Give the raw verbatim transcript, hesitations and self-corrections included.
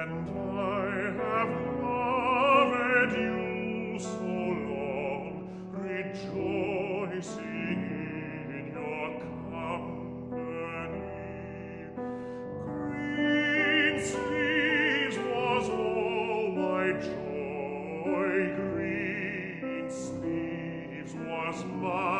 And I have loved you so long, rejoicing in your company. Green sleeves was all my joy, green sleeves was my